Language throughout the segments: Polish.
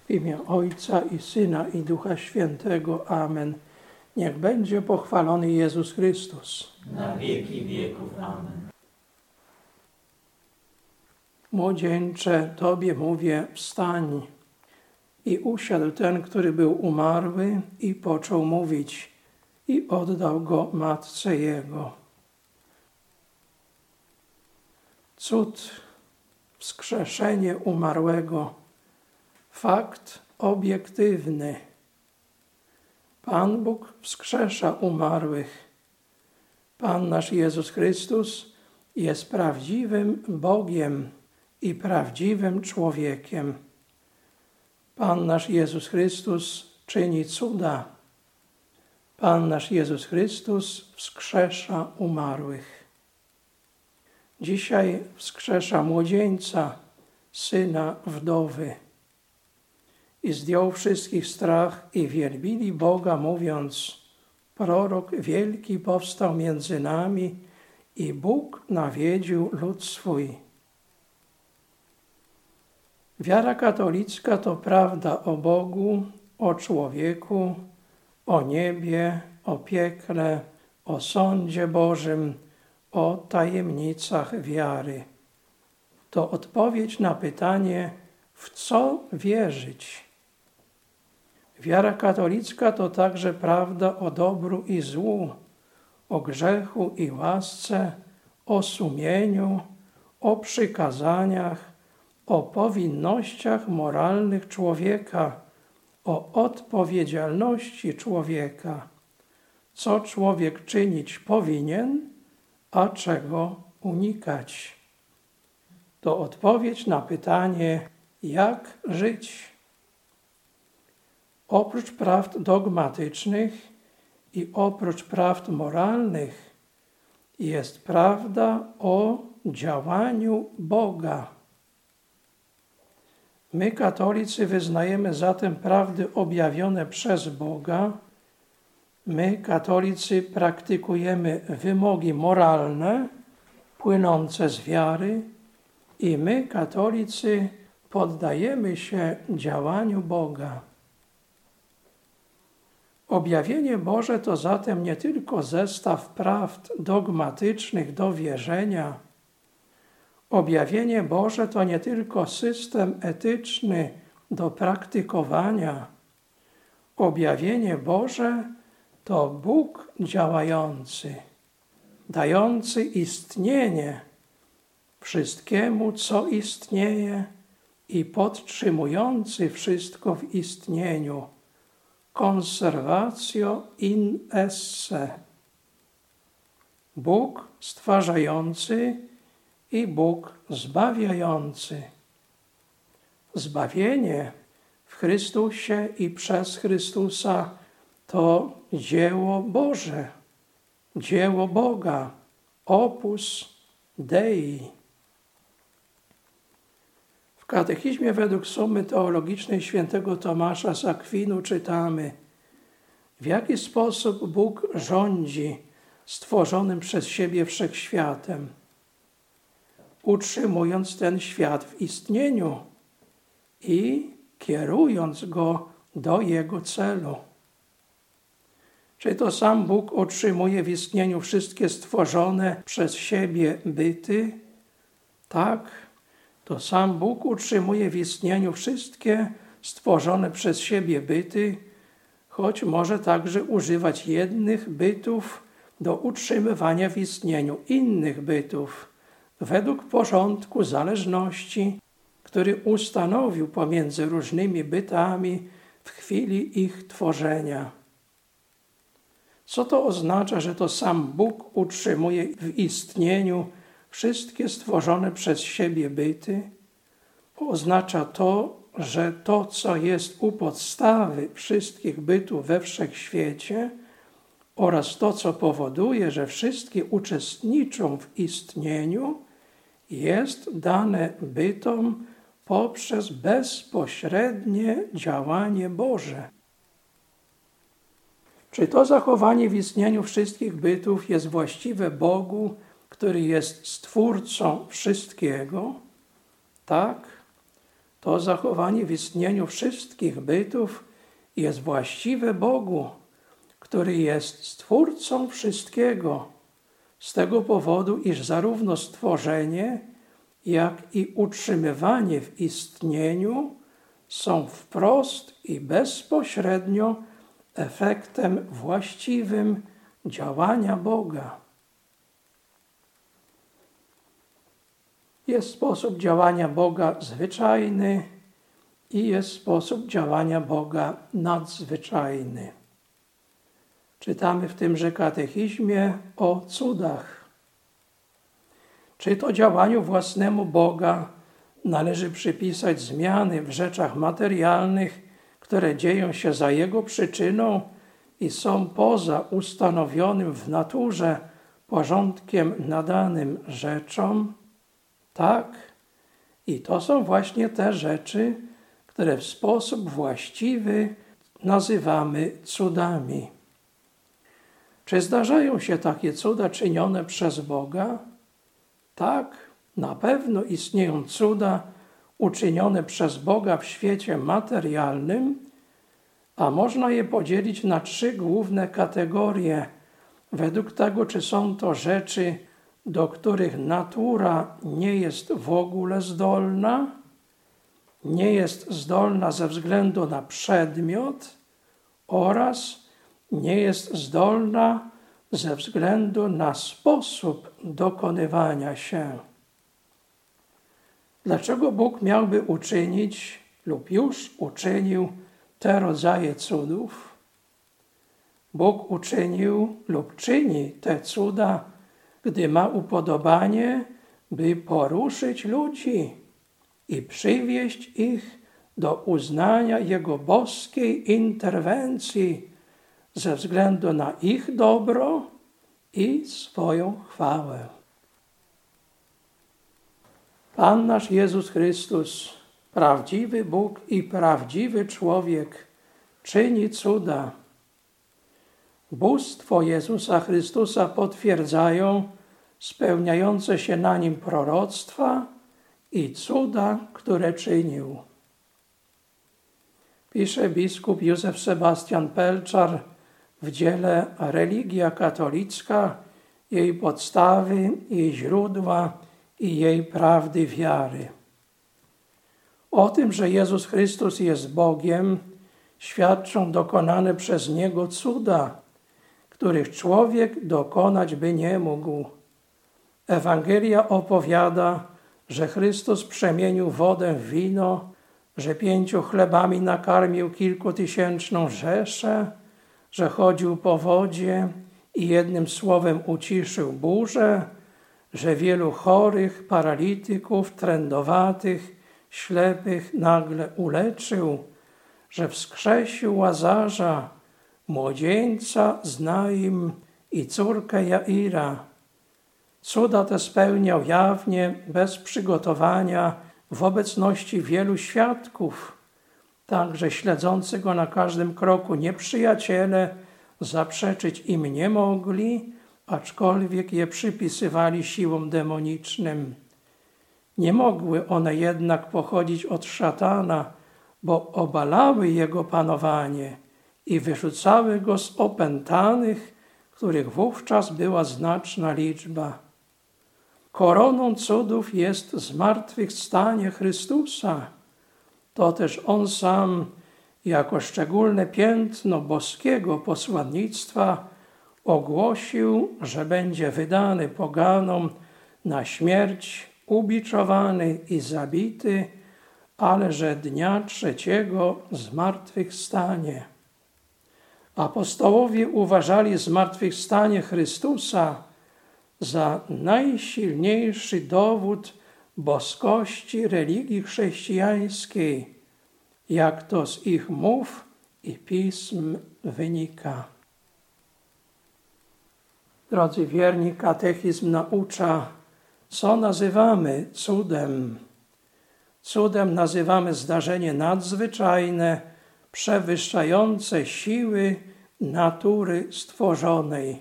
W imię Ojca i Syna i Ducha Świętego. Amen. Niech będzie pochwalony Jezus Chrystus. Na wieki wieków. Amen. Młodzieńcze, Tobie mówię, wstań. I usiadł ten, który był umarły, i począł mówić, i oddał go matce jego. Cud, wskrzeszenie umarłego, fakt obiektywny. Pan Bóg wskrzesza umarłych. Pan nasz Jezus Chrystus jest prawdziwym Bogiem i prawdziwym człowiekiem. Pan nasz Jezus Chrystus czyni cuda. Pan nasz Jezus Chrystus wskrzesza umarłych. Dzisiaj wskrzesza młodzieńca, syna wdowy. I zdjął wszystkich strach i wielbili Boga, mówiąc: prorok wielki powstał między nami i Bóg nawiedził lud swój. Wiara katolicka to prawda o Bogu, o człowieku, o niebie, o piekle, o sądzie Bożym, o tajemnicach wiary. To odpowiedź na pytanie, w co wierzyć. Wiara katolicka to także prawda o dobru i złu, o grzechu i łasce, o sumieniu, o przykazaniach, o powinnościach moralnych człowieka, o odpowiedzialności człowieka, co człowiek czynić powinien, a czego unikać. To odpowiedź na pytanie, jak żyć. Oprócz prawd dogmatycznych i oprócz prawd moralnych jest prawda o działaniu Boga. My, katolicy, wyznajemy zatem prawdy objawione przez Boga. My, katolicy, praktykujemy wymogi moralne płynące z wiary i my, katolicy, poddajemy się działaniu Boga. Objawienie Boże to zatem nie tylko zestaw prawd dogmatycznych do wierzenia. Objawienie Boże to nie tylko system etyczny do praktykowania. Objawienie Boże to Bóg działający, dający istnienie wszystkiemu, co istnieje i podtrzymujący wszystko w istnieniu. Conservatio in esse. Bóg stwarzający i Bóg zbawiający. Zbawienie w Chrystusie i przez Chrystusa to dzieło Boże, dzieło Boga, opus Dei. W Katechizmie według Summy Teologicznej świętego Tomasza z Akwinu czytamy: w jaki sposób Bóg rządzi stworzonym przez siebie wszechświatem, utrzymując ten świat w istnieniu i kierując go do jego celu. Czy to sam Bóg utrzymuje w istnieniu wszystkie stworzone przez siebie byty? Tak, to sam Bóg utrzymuje w istnieniu wszystkie stworzone przez siebie byty, choć może także używać jednych bytów do utrzymywania w istnieniu innych bytów, według porządku zależności, który ustanowił pomiędzy różnymi bytami w chwili ich tworzenia. Co to oznacza, że to sam Bóg utrzymuje w istnieniu wszystkie stworzone przez siebie byty? Oznacza to, że to, co jest u podstawy wszystkich bytów we wszechświecie oraz to, co powoduje, że wszystkie uczestniczą w istnieniu, jest dane bytom poprzez bezpośrednie działanie Boże. Czy to zachowanie w istnieniu wszystkich bytów jest właściwe Bogu, który jest Stwórcą wszystkiego? Tak, To zachowanie w istnieniu wszystkich bytów jest właściwe Bogu, który jest Stwórcą wszystkiego, z tego powodu, iż zarówno stworzenie, jak i utrzymywanie w istnieniu są wprost i bezpośrednio efektem właściwym działania Boga. Jest sposób działania Boga zwyczajny i jest sposób działania Boga nadzwyczajny. Czytamy w tymże katechizmie o cudach. Czy to działaniu własnemu Boga należy przypisać zmiany w rzeczach materialnych, które dzieją się za Jego przyczyną i są poza ustanowionym w naturze porządkiem nadanym rzeczom? Tak, i to są właśnie te rzeczy, które w sposób właściwy nazywamy cudami. Czy zdarzają się takie cuda czynione przez Boga? Tak, na pewno istnieją cuda uczynione przez Boga w świecie materialnym, a można je podzielić na 3 główne kategorie, według tego, czy są to rzeczy, do których natura nie jest w ogóle zdolna, nie jest zdolna ze względu na przedmiot oraz nie jest zdolna ze względu na sposób dokonywania się. Dlaczego Bóg miałby uczynić lub już uczynił te rodzaje cudów? Bóg uczynił lub czyni te cuda, gdy ma upodobanie, by poruszyć ludzi i przywieść ich do uznania Jego boskiej interwencji ze względu na ich dobro i swoją chwałę. Pan nasz Jezus Chrystus, prawdziwy Bóg i prawdziwy człowiek, czyni cuda. Bóstwo Jezusa Chrystusa potwierdzają spełniające się na Nim proroctwa i cuda, które czynił. Pisze biskup Józef Sebastian Pelczar w dziele Religia katolicka, jej podstawy, jej źródła i jej prawdy wiary. O tym, że Jezus Chrystus jest Bogiem, świadczą dokonane przez Niego cuda, których człowiek dokonać by nie mógł. Ewangelia opowiada, że Chrystus przemienił wodę w wino, że 5 chlebami nakarmił kilkutysięczną rzeszę, że chodził po wodzie i jednym słowem uciszył burzę, że wielu chorych, paralityków, trędowatych, ślepych nagle uleczył, że wskrzesił Łazarza, młodzieńca z Naim i córkę Jaira. Cuda te spełniał jawnie, bez przygotowania, w obecności wielu świadków, także śledzący go na każdym kroku nieprzyjaciele zaprzeczyć im nie mogli, aczkolwiek je przypisywali siłom demonicznym. Nie mogły one jednak pochodzić od szatana, bo obalały jego panowanie i wyrzucały go z opętanych, których wówczas była znaczna liczba. Koroną cudów jest zmartwychwstanie Chrystusa. To też On sam, jako szczególne piętno boskiego posłannictwa, ogłosił, że będzie wydany poganom na śmierć, ubiczowany i zabity, ale że dnia 3 zmartwychwstanie. Apostołowie uważali zmartwychwstanie Chrystusa za najsilniejszy dowód boskości religii chrześcijańskiej, jak to z ich mów i pism wynika. Drodzy wierni, katechizm naucza, co nazywamy cudem. Cudem nazywamy zdarzenie nadzwyczajne, przewyższające siły natury stworzonej.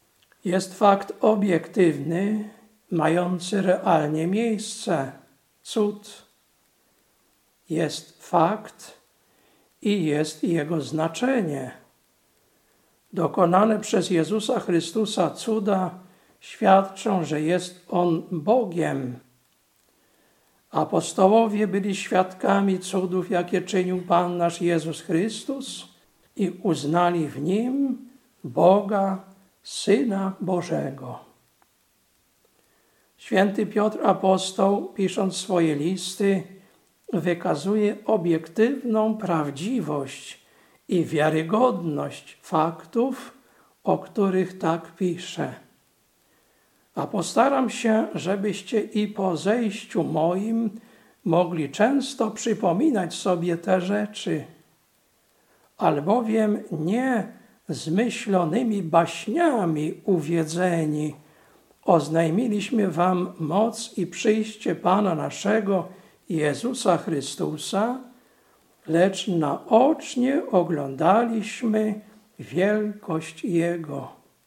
Jest fakt obiektywny, mający realnie miejsce. cud. Jest fakt i jest jego znaczenie. Dokonane przez Jezusa Chrystusa cuda świadczą, że jest On Bogiem. Apostołowie byli świadkami cudów, jakie czynił Pan nasz Jezus Chrystus i uznali w Nim Boga, Syna Bożego. Święty Piotr apostoł, pisząc swoje listy, wykazuje obiektywną prawdziwość i wiarygodność faktów, o których tak pisze. A postaram się, żebyście i po zejściu moim mogli często przypominać sobie te rzeczy, albowiem nie zmyślonymi baśniami uwiedzeni oznajmiliśmy wam moc i przyjście Pana naszego Jezusa Chrystusa, lecz naocznie oglądaliśmy wielkość Jego.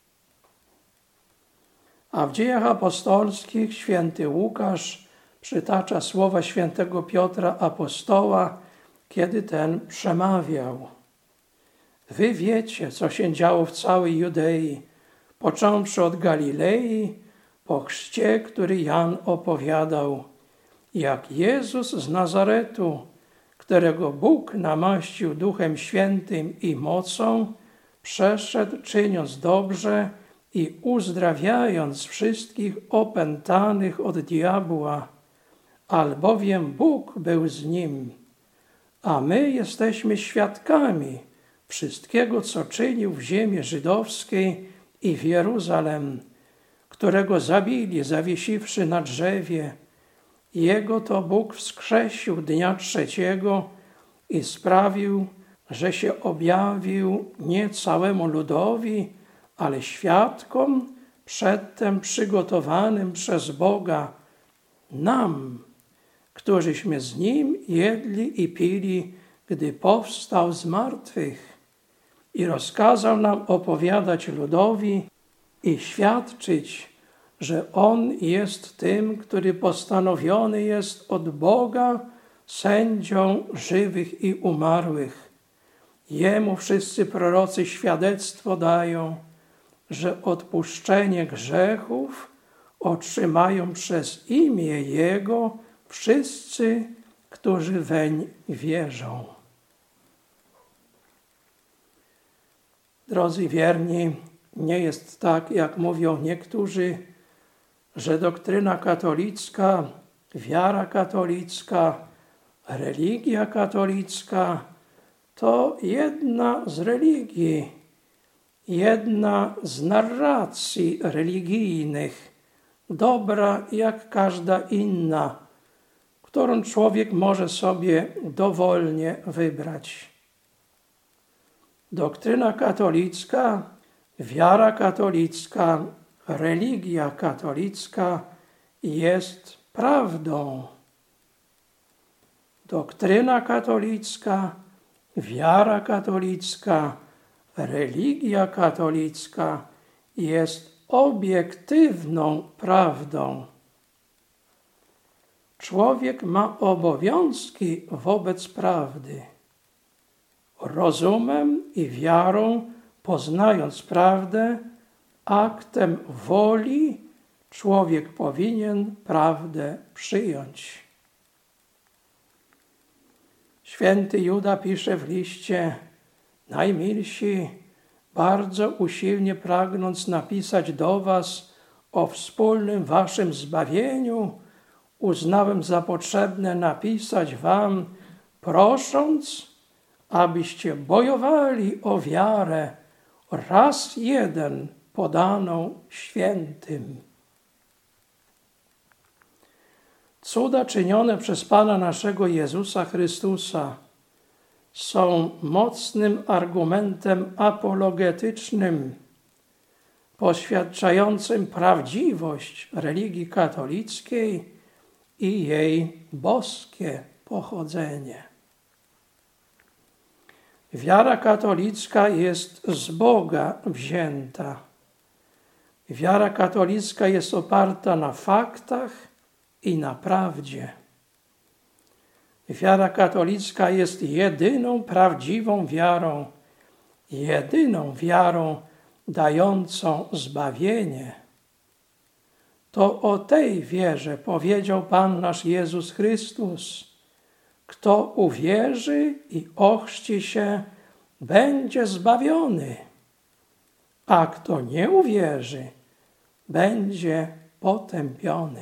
A w Dziejach Apostolskich święty Łukasz przytacza słowa świętego Piotra apostoła, kiedy ten przemawiał. Wy wiecie, co się działo w całej Judei, począwszy od Galilei, po chrzcie, który Jan opowiadał, jak Jezus z Nazaretu, którego Bóg namaścił Duchem Świętym i mocą, przeszedł, czyniąc dobrze i uzdrawiając wszystkich opętanych od diabła, albowiem Bóg był z nim. A my jesteśmy świadkami wszystkiego, co czynił w ziemi żydowskiej i w Jeruzalem, którego zabili, zawiesiwszy na drzewie. Jego to Bóg wskrzesił dnia trzeciego i sprawił, że się objawił nie całemu ludowi, ale świadkom przedtem przygotowanym przez Boga, nam, którzyśmy z Nim jedli i pili, gdy powstał z martwych, i rozkazał nam opowiadać ludowi i świadczyć, że On jest tym, który postanowiony jest od Boga sędzią żywych i umarłych. Jemu wszyscy prorocy świadectwo dają, że odpuszczenie grzechów otrzymają przez imię Jego wszyscy, którzy weń wierzą. Drodzy wierni, nie jest tak, jak mówią niektórzy, że doktryna katolicka, wiara katolicka, religia katolicka to jedna z religii, jedna z narracji religijnych, dobra jak każda inna, którą człowiek może sobie dowolnie wybrać. Doktryna katolicka, wiara katolicka, religia katolicka jest prawdą. Doktryna katolicka, wiara katolicka, religia katolicka jest obiektywną prawdą. Człowiek ma obowiązki wobec prawdy. Rozumem i wiarą, poznając prawdę, aktem woli człowiek powinien prawdę przyjąć. Święty Juda pisze w liście: najmilsi, bardzo usilnie pragnąc napisać do was o wspólnym waszym zbawieniu, uznałem za potrzebne napisać wam, prosząc, abyście bojowali o wiarę raz jeden podaną świętym. Cuda czynione przez Pana naszego Jezusa Chrystusa są mocnym argumentem apologetycznym, poświadczającym prawdziwość religii katolickiej i jej boskie pochodzenie. Wiara katolicka jest z Boga wzięta. Wiara katolicka jest oparta na faktach i na prawdzie. Wiara katolicka jest jedyną prawdziwą wiarą dającą zbawienie. To o tej wierze powiedział Pan nasz Jezus Chrystus. Kto uwierzy i ochrzci się, będzie zbawiony, a kto nie uwierzy, będzie potępiony.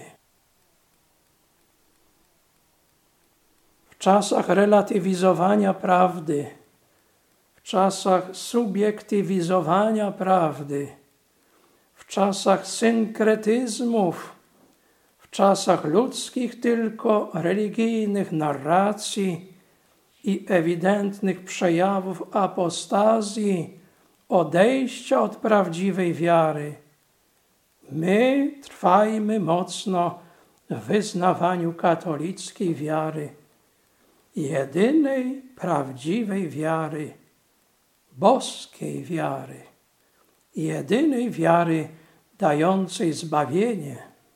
W czasach relatywizowania prawdy, w czasach subiektywizowania prawdy, w czasach synkretyzmów, w czasach ludzkich tylko religijnych narracji i ewidentnych przejawów apostazji, odejścia od prawdziwej wiary, my trwajmy mocno w wyznawaniu katolickiej wiary, jedynej prawdziwej wiary, boskiej wiary, jedynej wiary dającej zbawienie.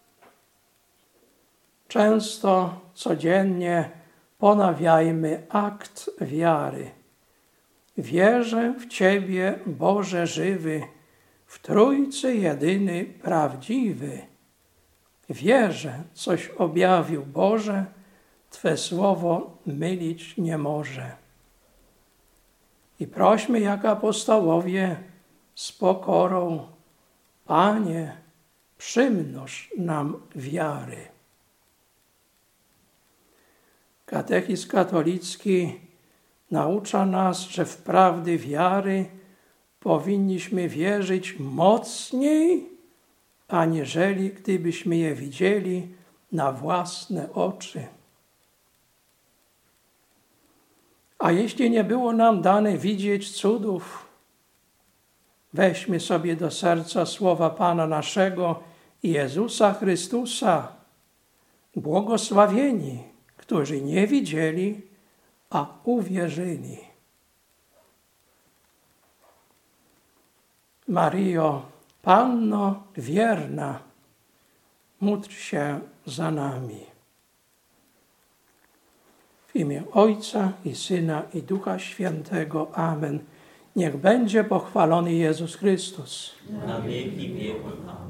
Często, codziennie ponawiajmy akt wiary. Wierzę w Ciebie, Boże żywy, w Trójcy jedyny prawdziwy. Wierzę, coś objawił Boże, Twe słowo mylić nie może. I prośmy jak apostołowie z pokorą: Panie, przymnóż nam wiary. Katechizm katolicki naucza nas, że w prawdy wiary powinniśmy wierzyć mocniej, aniżeli gdybyśmy je widzieli na własne oczy. A jeśli nie było nam dane widzieć cudów, weźmy sobie do serca słowa Pana naszego Jezusa Chrystusa. Błogosławieni, którzy nie widzieli, a uwierzyli. Maryjo, Panno wierna, módl się za nami. W imię Ojca i Syna i Ducha Świętego. Amen. Niech będzie pochwalony Jezus Chrystus. Na wieki wieków. Amen.